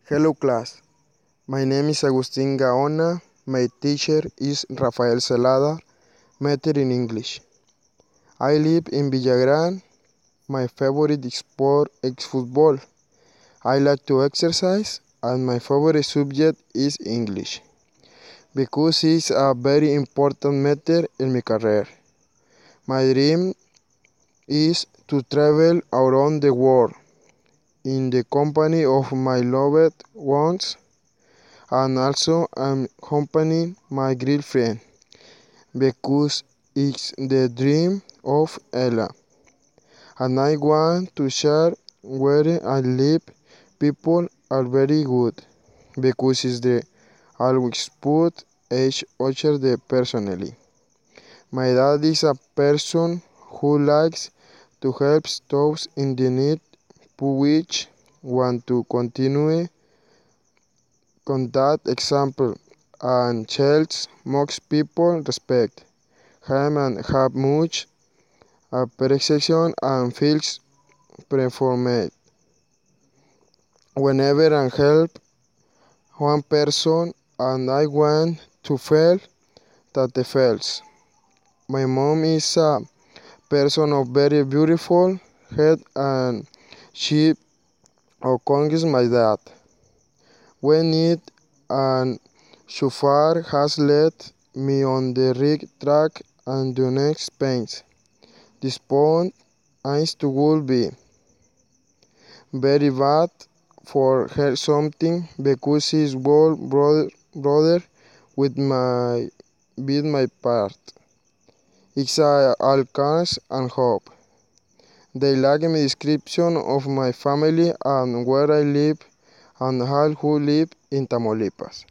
Hello class, my name is Agustin Gaona, my teacher is Rafael Celada, method in English. I live in Villagrán, my favorite sport is football. I like to exercise and my favorite subject is English because it's a very important matter in my career. My dream is to travel around the world in the company of my loved ones and also accompany my girlfriend because it's the dream of Ella and I want to share where I live. People are very good because it's the always put each other personally. My dad is a person who likes to help those in the need which want to continue contact example and Chelsea most people respect him and have much appreciation and feels performed. Whenever I help one person and I want to feel that they feels. My mom is a person of very beautiful head and she encourages my dad. When it and so far has led me on the right track and the next pace. This point is to will be very bad for her something because his brother with my part. It's all cars and hope. They like my description of my family and where I live and all who live in Tamaulipas.